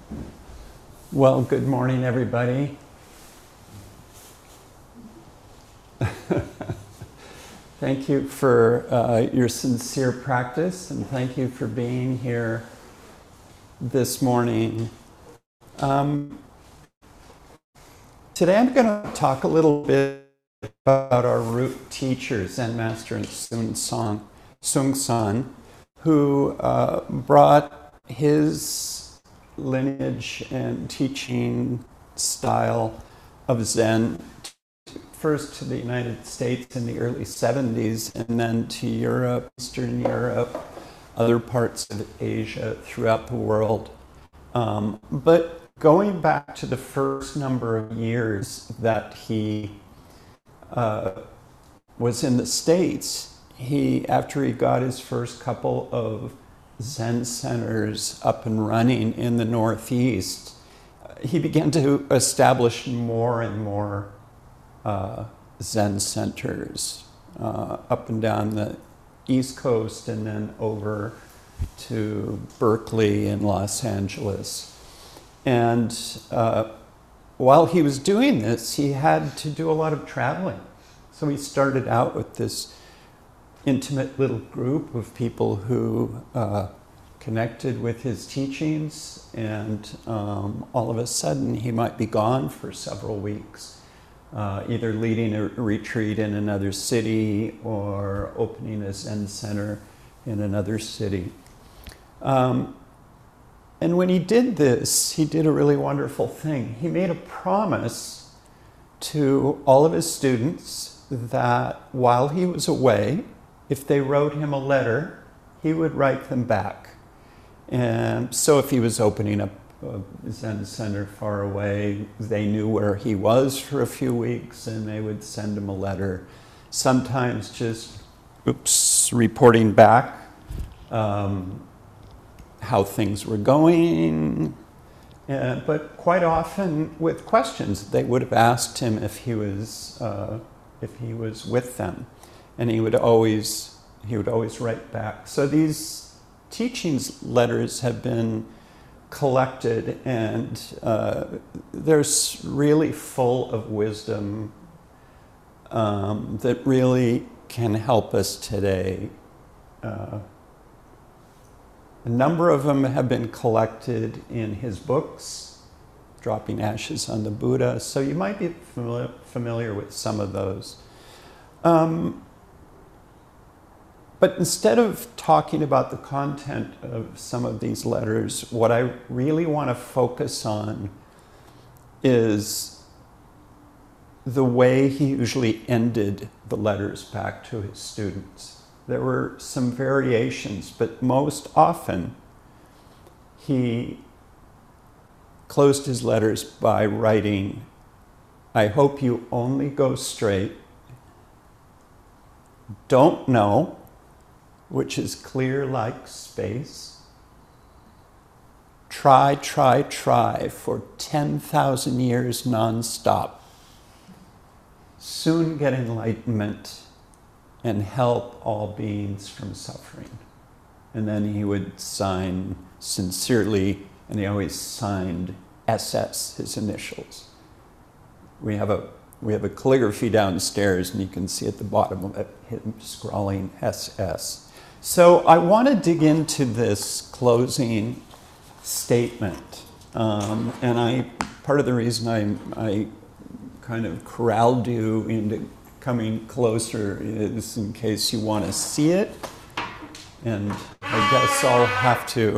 Well, good morning, everybody. Thank you for your sincere practice, and thank you for being here this morning. Today I'm going to talk a little bit about our root teacher, Zen Master Seung Sahn, who brought his lineage and teaching style of Zen first to the United States in the early 70s, and then to Europe, Eastern Europe, other parts of Asia, throughout the world. But going back to the first number of years that he was in the States, after he got his first couple of Zen centers up and running in the Northeast, he began to establish more and more Zen centers up and down the East Coast, and then over to Berkeley and Los Angeles. And while he was doing this, he had to do a lot of traveling. So he started out with this intimate little group of people who connected with his teachings, and all of a sudden he might be gone for several weeks, either leading a retreat in another city or opening a Zen center in another city. And when he did this, he did a really wonderful thing. He made a promise to all of his students that while he was away, if they wrote him a letter, he would write them back. And so if he was opening up a Zen center far away, they knew where he was for a few weeks, and they would send him a letter, sometimes just reporting back how things were going, but quite often with questions. They would have asked him if he was with them, and he would always write back. So these teachings letters have been collected, and they're really full of wisdom that really can help us today. A number of them have been collected in his books, Dropping Ashes on the Buddha, so you might be familiar with some of those. But instead of talking about the content of some of these letters, what I really want to focus on is the way he usually ended the letters back to his students. There were some variations, but most often he closed his letters by writing, "I hope you only go straight. Don't know," which is clear like space. "Try, try, try for 10,000 years nonstop. Soon get enlightenment and help all beings from suffering." And then he would sign sincerely, and he always signed SS, his initials. We have a calligraphy downstairs, and you can see at the bottom of it him scrawling SS. So I want to dig into this closing statement, and part of the reason I kind of corralled you into coming closer is in case you want to see it, and I guess I'll have to.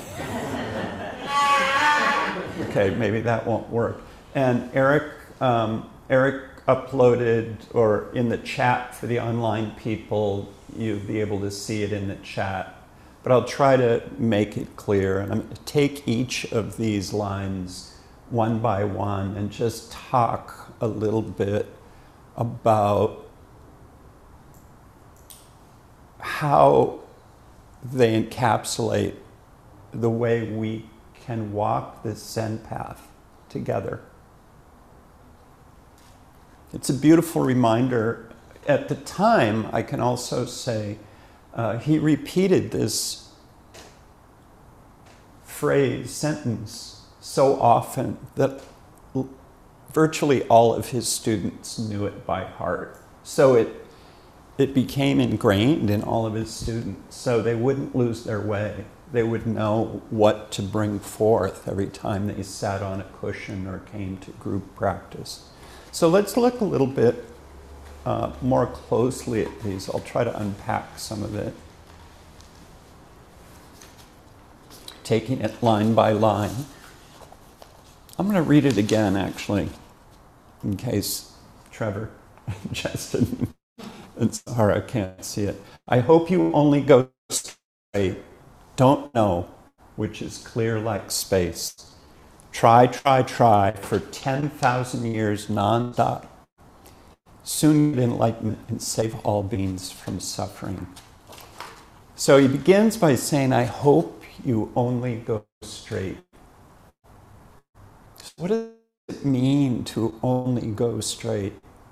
Okay, maybe that won't work. And Eric uploaded, or in the chat for the online people, you'll be able to see it in the chat. But I'll try to make it clear, and I'm going to take each of these lines one by one and just talk a little bit about how they encapsulate the way we can walk this Zen path together. It's a beautiful reminder. At the time, I can also say, he repeated this phrase, sentence, so often that virtually all of his students knew it by heart. So it became ingrained in all of his students, so they wouldn't lose their way. They would know what to bring forth every time they sat on a cushion or came to group practice. So let's look a little bit more closely at these. I'll try to unpack some of it, taking it line by line. I'm going to read it again, actually, in case Trevor and Justin and Sahara can't see it. I hope you only go straight. Don't know, which is clear like space. Try, try, try for 10,000 years non-stop. Soon get enlightenment and save all beings from suffering. So he begins by saying, I hope you only go straight. So what does it mean to only go straight?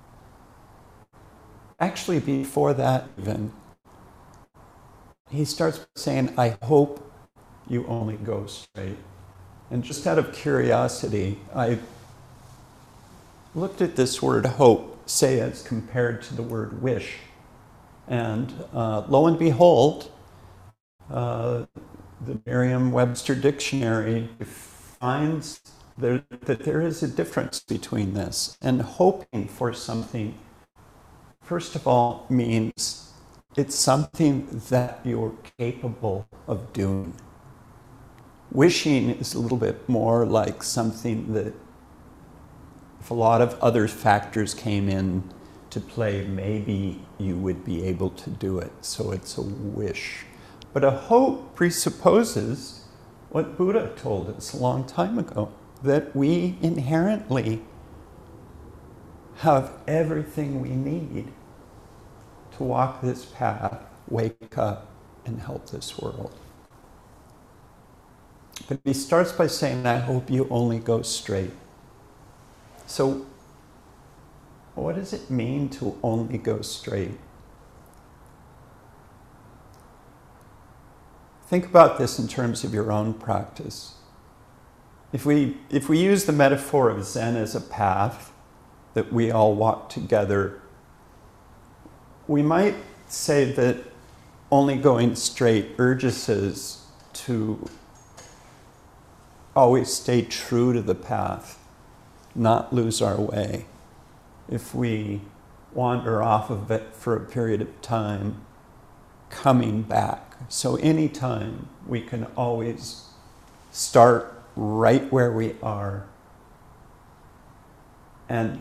Actually, before that even, he starts by saying, I hope you only go straight. And just out of curiosity, I looked at this word hope, say, as compared to the word wish. And lo and behold, the Merriam-Webster dictionary finds that there is a difference between this. And hoping for something, first of all, means it's something that you're capable of doing. Wishing is a little bit more like something that, if a lot of other factors came in to play, maybe you would be able to do it. So it's a wish. But a hope presupposes what Buddha told us a long time ago, that we inherently have everything we need to walk this path, wake up, and help this world. But he starts by saying, I hope you only go straight. So what does it mean to only go straight? Think about this in terms of your own practice. If we use the metaphor of Zen as a path that we all walk together, we might say that only going straight urges us to always stay true to the path, not lose our way. If we wander off of it for a period of time, coming back. So anytime we can always start right where we are and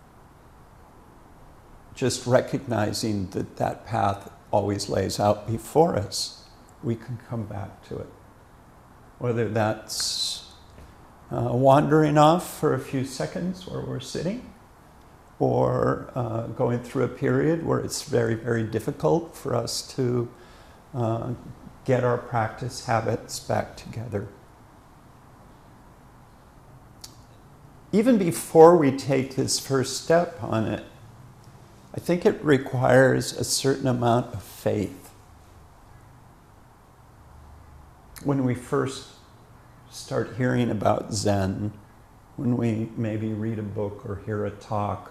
just recognizing that that path always lays out before us, we can come back to it. Whether that's wandering off for a few seconds where we're sitting, or going through a period where it's very, very difficult for us to get our practice habits back together. Even before we take this first step on it, I think it requires a certain amount of faith. When we first start hearing about Zen, when we maybe read a book or hear a talk,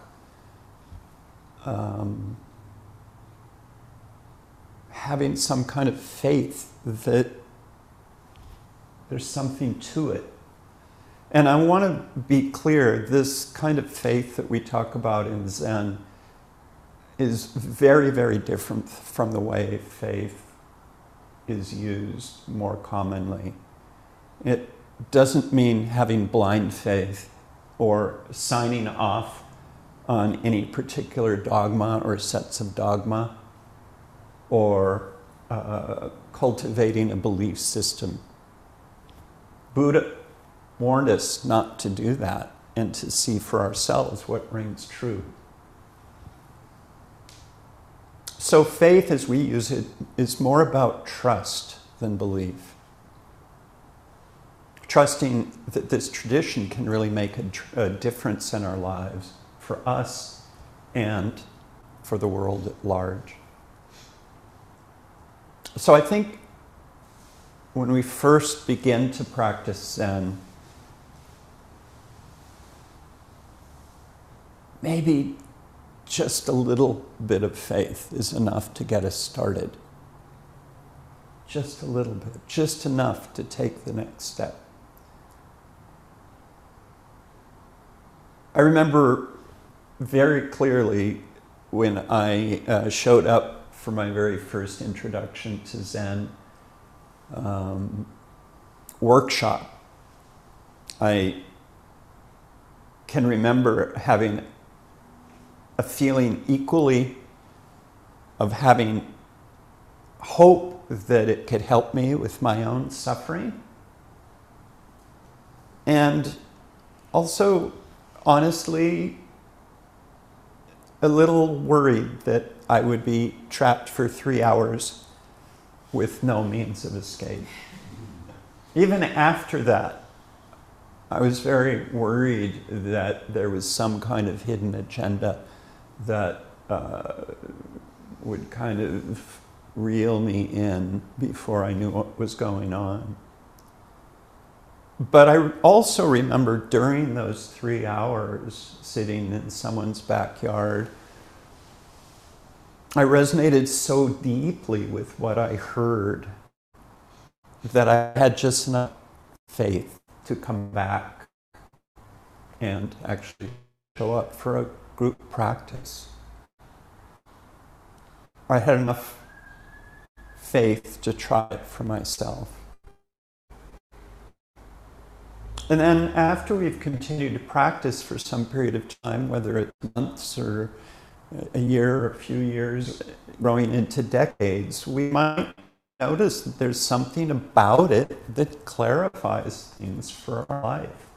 having some kind of faith that there's something to it. And I want to be clear, this kind of faith that we talk about in Zen is very, very different from the way faith is used more commonly. It doesn't mean having blind faith or signing off on any particular dogma or sets of dogma, or cultivating a belief system. Buddha warned us not to do that and to see for ourselves what rings true. So faith, as we use it, is more about trust than belief. Trusting that this tradition can really make a difference in our lives, for us and for the world at large. So I think when we first begin to practice Zen, maybe just a little bit of faith is enough to get us started. Just a little bit, just enough to take the next step. I remember very clearly when I showed up for my very first introduction to Zen workshop. I can remember having a feeling equally of having hope that it could help me with my own suffering, and also, honestly, a little worried that I would be trapped for 3 hours with no means of escape. Even after that, I was very worried that there was some kind of hidden agenda that would kind of reel me in before I knew what was going on. But I also remember during those 3 hours sitting in someone's backyard, I resonated so deeply with what I heard that I had just enough faith to come back and actually show up for a group practice. I had enough faith to try it for myself. And then after we've continued to practice for some period of time, whether it's months or a year or a few years, growing into decades, we might notice that there's something about it that clarifies things for our life.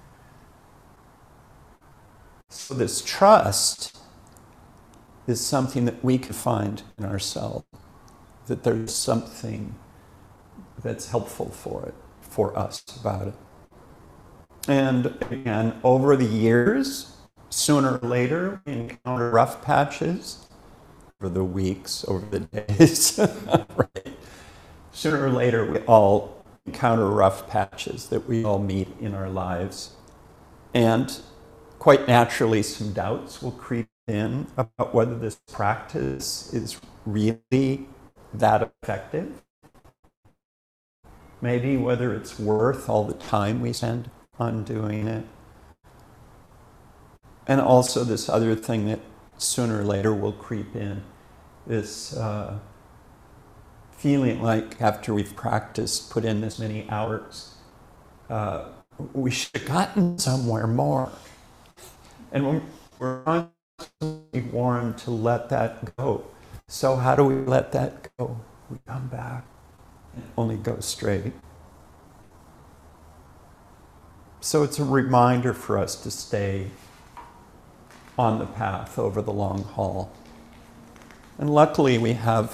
So this trust is something that we can find in ourselves, that there's something that's helpful for us about it. And again, over the years, sooner or later, we encounter rough patches, over the weeks, over the days, right? Sooner or later, we all encounter rough patches that we all meet in our lives. And quite naturally, some doubts will creep in about whether this practice is really that effective. Maybe whether it's worth all the time we spend on doing it. And also this other thing that sooner or later will creep in, this feeling like after we've practiced, put in this many hours, we should have gotten somewhere more. And we're constantly warned to let that go. So how do we let that go? We come back and only go straight. So it's a reminder for us to stay on the path over the long haul. And luckily we have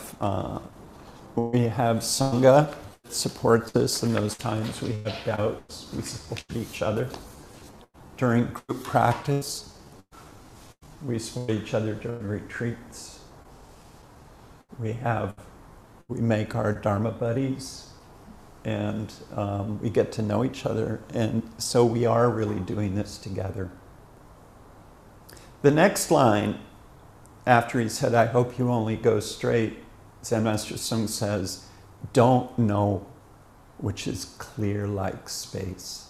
Sangha that supports us in those times we have doubts. We support each other. During group practice, we support each other during retreats. We make our Dharma buddies, and we get to know each other, and so we are really doing this together. The next line, after he said, "I hope you only go straight," Zen Master Sung says, "Don't know which is clear like space."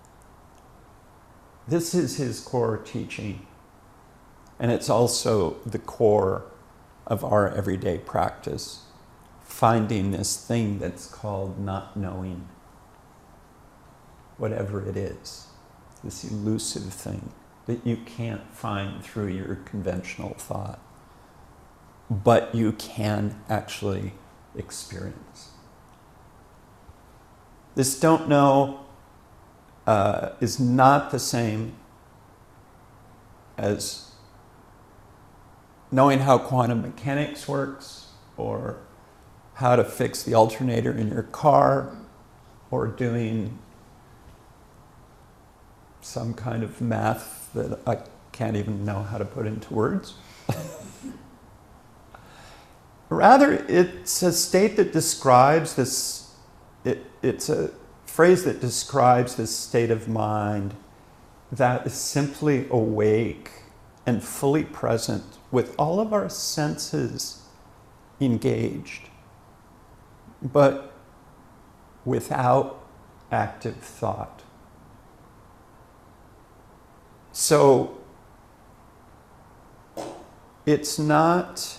This is his core teaching, and it's also the core of our everyday practice. Finding this thing that's called not knowing, whatever it is, this elusive thing that you can't find through your conventional thought, but you can actually experience. This don't know is not the same as knowing how quantum mechanics works, or how to fix the alternator in your car, or doing some kind of math that I can't even know how to put into words. Rather, it's a state that describes this, it's a phrase that describes this state of mind that is simply awake and fully present with all of our senses engaged, but without active thought. So it's not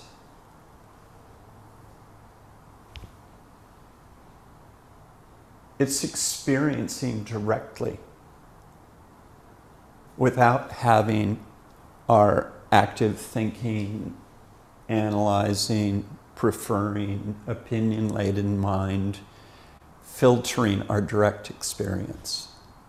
it's experiencing directly without having our active thinking, analyzing, preferring, opinion-laden mind filtering our direct experience.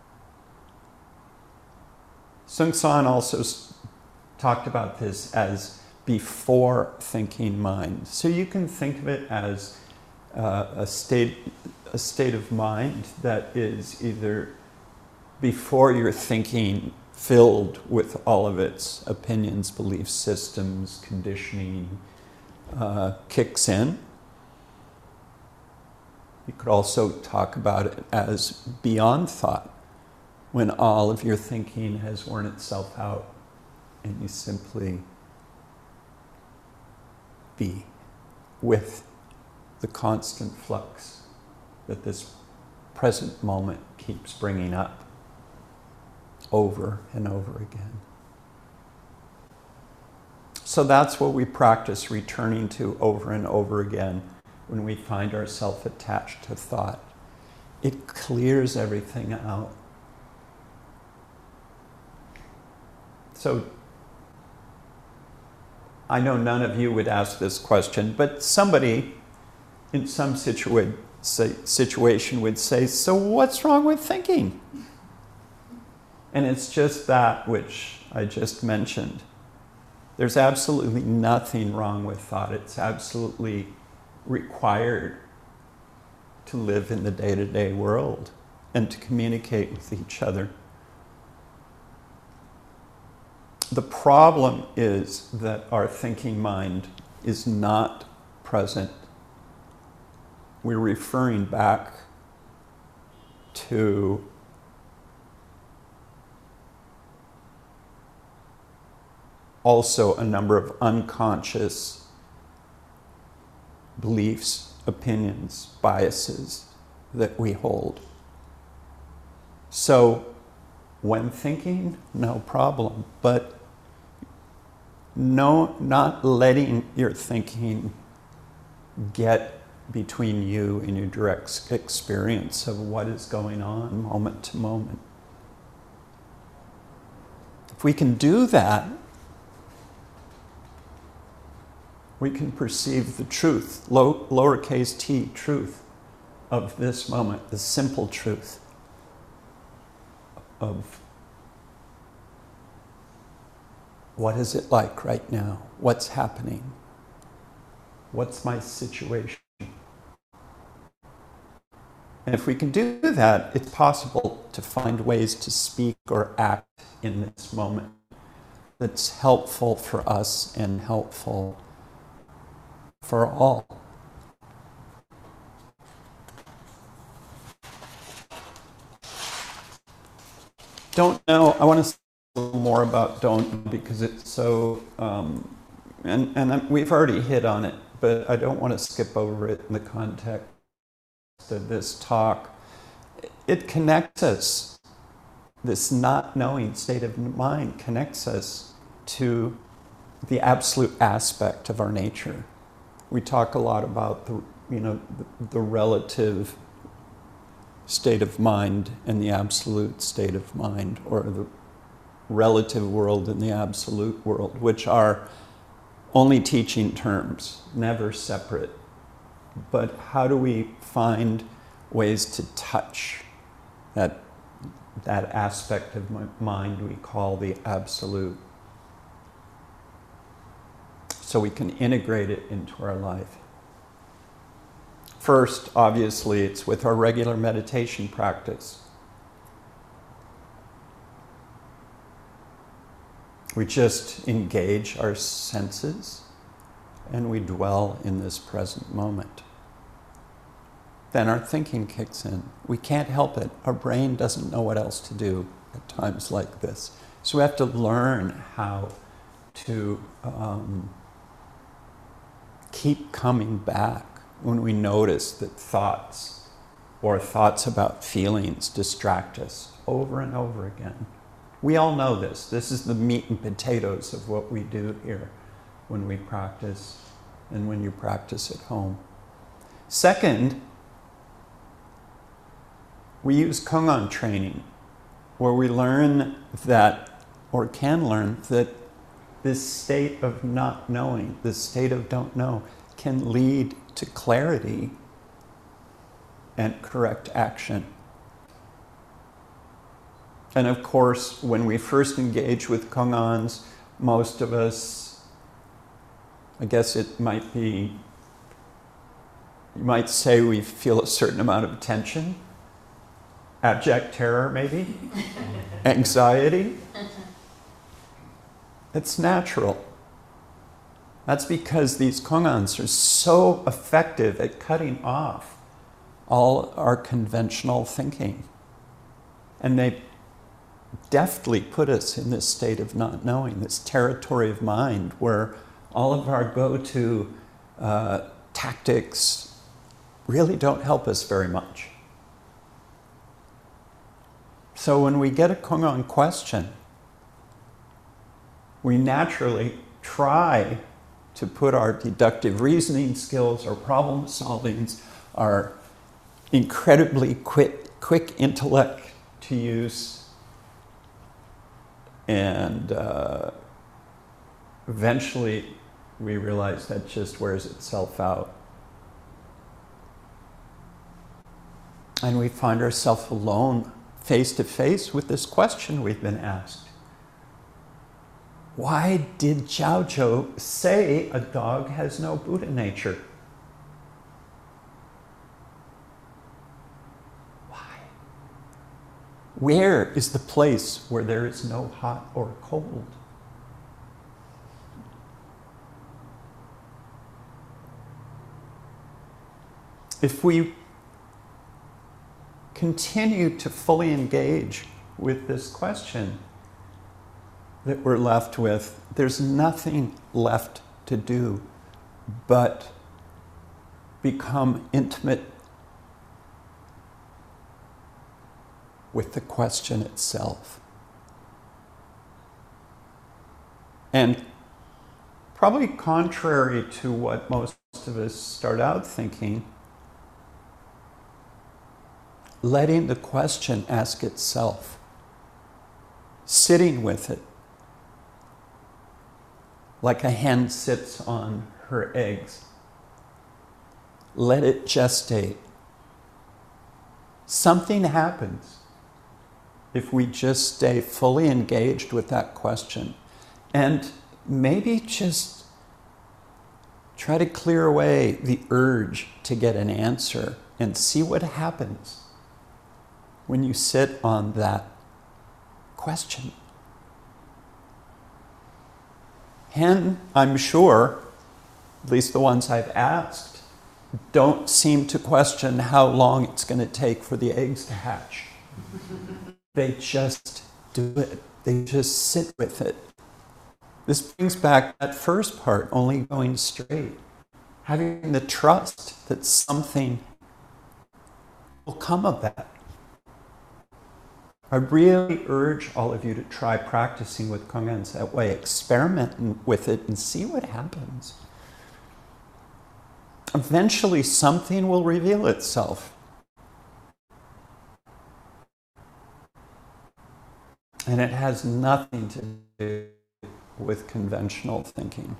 Seung Sahn also talked about this as before thinking mind. So you can think of it as a state of mind that is either before your thinking filled with all of its opinions, belief systems, conditioning kicks in. You could also talk about it as beyond thought, when all of your thinking has worn itself out and you simply be with the constant flux that this present moment keeps bringing up over and over again. So that's what we practice returning to over and over again when we find ourselves attached to thought. It clears everything out. So I know none of you would ask this question, but somebody in some situation would say, so what's wrong with thinking? And it's just that which I just mentioned. There's absolutely nothing wrong with thought. It's absolutely required to live in the day-to-day world and to communicate with each other. The problem is that our thinking mind is not present. We're referring back to also a number of unconscious beliefs, opinions, biases that we hold. So when thinking, no problem, but not letting your thinking get between you and your direct experience of what is going on moment to moment. If we can do that, we can perceive the truth, lowercase t, truth of this moment, the simple truth of what is it like right now? What's happening? What's my situation? And if we can do that, it's possible to find ways to speak or act in this moment that's helpful for us and helpful for all. Don't know. I want to say a little more about don't, because it's so, and we've already hit on it, but I don't want to skip over it in the context of this talk. It connects us. This not knowing state of mind connects us to the absolute aspect of our nature. We talk a lot about the relative state of mind and the absolute state of mind, or the relative world and the absolute world, which are only teaching terms, never separate. But how do we find ways to touch that aspect of mind we call the absolute, so we can integrate it into our life? First, obviously, it's with our regular meditation practice. We just engage our senses and we dwell in this present moment. Then our thinking kicks in. We can't help it. Our brain doesn't know what else to do at times like this. So we have to learn how to keep coming back when we notice that thoughts or thoughts about feelings distract us over and over again. We all know this. This is the meat and potatoes of what we do here when we practice and when you practice at home. Second, we use Kongan training, where we learn that, or can learn, that this state of not knowing, this state of don't know, can lead to clarity and correct action. And of course, when we first engage with Kongans, most of us, I guess it might be, you might say we feel a certain amount of tension, abject terror maybe, anxiety. It's natural. That's because these Kongans are so effective at cutting off all our conventional thinking. And they deftly put us in this state of not knowing, this territory of mind where all of our go-to tactics really don't help us very much. So when we get a Kongan question, we naturally try to put our deductive reasoning skills, our problem solving, our incredibly quick intellect to use, and eventually we realize that just wears itself out. And we find ourselves alone, face to face with this question we've been asked. Why did Zhao Zhou say a dog has no Buddha nature? Why? Where is the place where there is no hot or cold? If we continue to fully engage with this question that we're left with, there's nothing left to do but become intimate with the question itself. And probably contrary to what most of us start out thinking, letting the question ask itself, sitting with it, like a hen sits on her eggs. Let it gestate. Something happens if we just stay fully engaged with that question, and maybe just try to clear away the urge to get an answer and see what happens when you sit on that question. Hen, I'm sure, at least the ones I've asked, don't seem to question how long it's going to take for the eggs to hatch. They just do it. They just sit with it. This brings back that first part, only going straight. Having the trust that something will come of that. I really urge all of you to try practicing with Kongans that way. Experiment with it and see what happens. Eventually, something will reveal itself. And it has nothing to do with conventional thinking.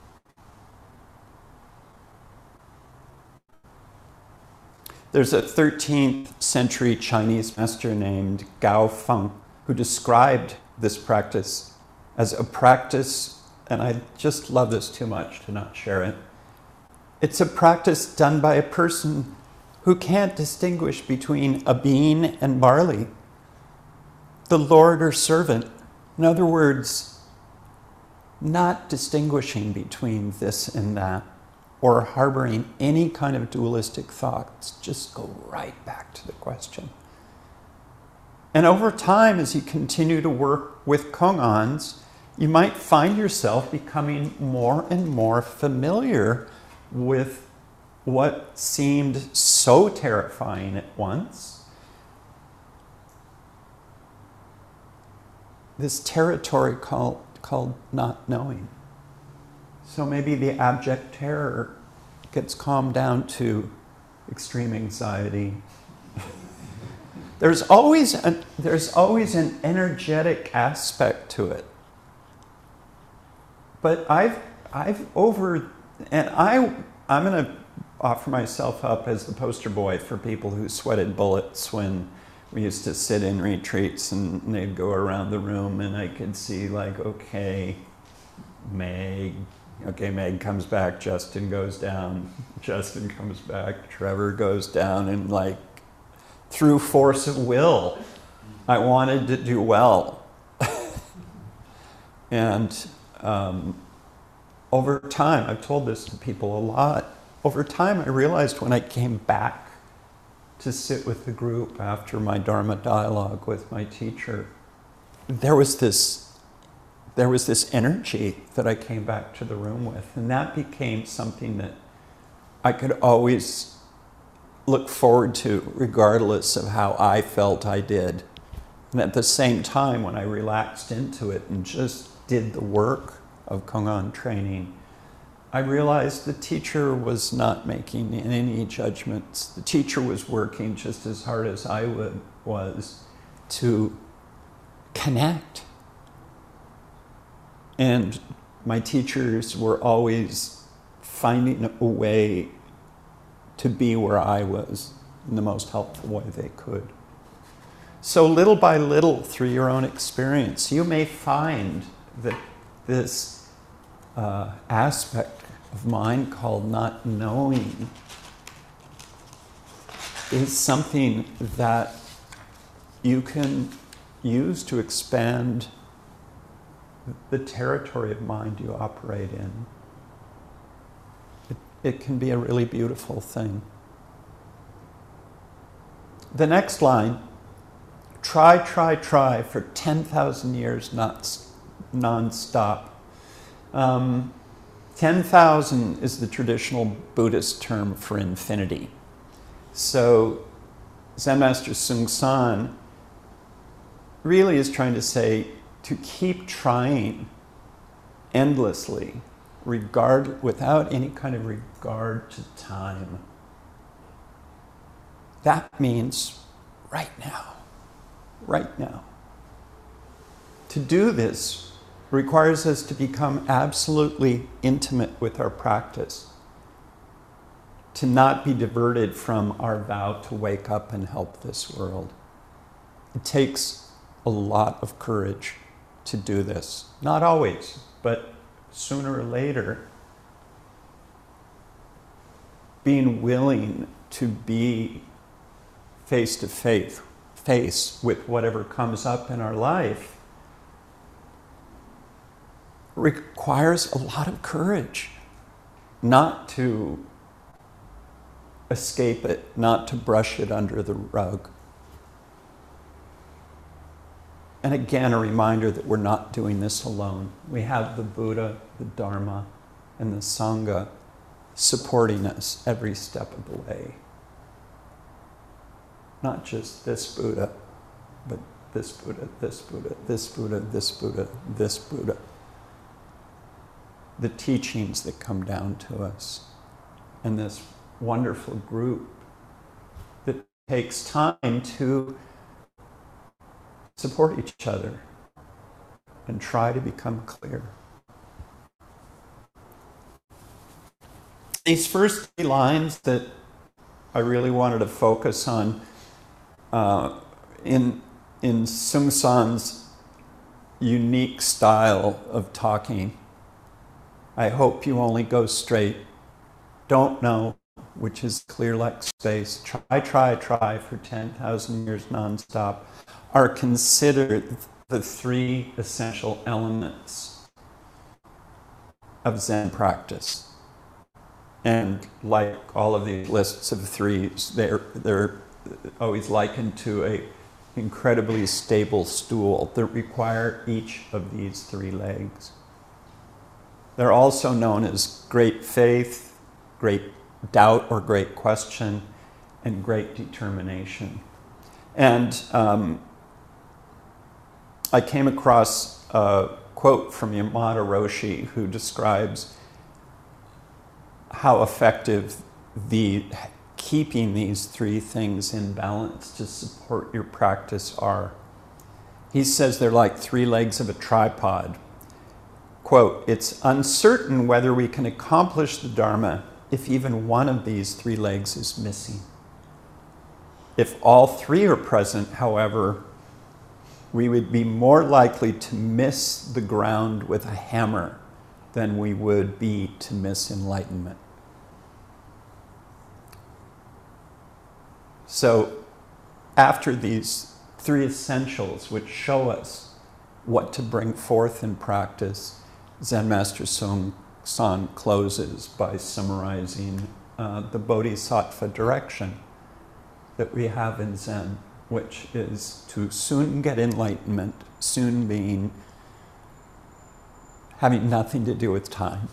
There's a 13th century Chinese master named Gao Feng who described this practice as a practice, and I just love this too much to not share it. It's a practice done by a person who can't distinguish between a bean and barley, the Lord or servant. In other words, not distinguishing between this and that, or harboring any kind of dualistic thoughts. Just go right back to the question. And over time, as you continue to work with Kongans, you might find yourself becoming more and more familiar with what seemed so terrifying at once. This territory called not knowing. So maybe the abject terror gets calmed down to extreme anxiety. There's always an energetic aspect to it. But I'm going to offer myself up as the poster boy for people who sweated bullets when we used to sit in retreats and they'd go around the room and I could see like, okay, Meg comes back, Justin goes down, Justin comes back, Trevor goes down, and like through force of will, I wanted to do well. And over time, I've told this to people a lot, over time I realized when I came back to sit with the group after my Dharma dialogue with my teacher, there was this energy that I came back to the room with, and that became something that I could always look forward to regardless of how I felt I did. And at the same time, when I relaxed into it and just did the work of Kongan training, I realized the teacher was not making any judgments. The teacher was working just as hard as I was to connect. And my teachers were always finding a way to be where I was in the most helpful way they could. So little by little, through your own experience, you may find that this aspect of mind called not knowing is something that you can use to expand the territory of mind you operate in. It can be a really beautiful thing. The next line, try for 10,000 years non-stop. 10,000 is the traditional Buddhist term for infinity. So Zen Master Seung Sahn really is trying to say to keep trying endlessly, without any kind of regard to time. That means right now. To do this requires us to become absolutely intimate with our practice, to not be diverted from our vow to wake up and help this world. It takes a lot of courage to do this. Not always, but sooner or later, being willing to be face to face with whatever comes up in our life requires a lot of courage not to escape it, not to brush it under the rug. And again, a reminder that we're not doing this alone. We have the Buddha, the Dharma, and the Sangha supporting us every step of the way. Not just this Buddha, but this Buddha, this Buddha, this Buddha, this Buddha, this Buddha. The teachings that come down to us, and this wonderful group that takes time to support each other and try to become clear. These first 3 lines that I really wanted to focus on in Seung Sahn's unique style of talking. I hope you only go straight. Don't know, which is clear like space. Try for 10,000 years nonstop are considered the 3 essential elements of Zen practice. And like all of these lists of 3s, they're always likened to incredibly stable stool that require each of these three legs. They're also known as great faith, great doubt or great question, and great determination. And I came across a quote from Yamada Roshi, who describes how effective keeping these three things in balance to support your practice are. He says they're like three legs of a tripod. Quote, "It's uncertain whether we can accomplish the Dharma if even one of these three legs is missing. If all three are present, however, we would be more likely to miss the ground with a hammer than we would be to miss enlightenment." So after these three essentials, which show us what to bring forth in practice, Zen Master Seong San closes by summarizing the Bodhisattva direction that we have in Zen, which is to soon get enlightenment, soon being having nothing to do with time,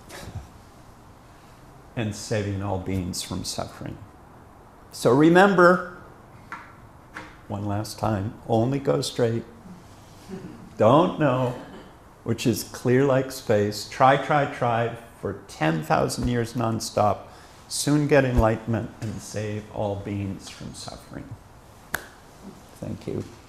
and saving all beings from suffering. So remember, one last time, only go straight. Don't know, which is clear like space. Try for 10,000 years nonstop. Soon get enlightenment and save all beings from suffering. Thank you.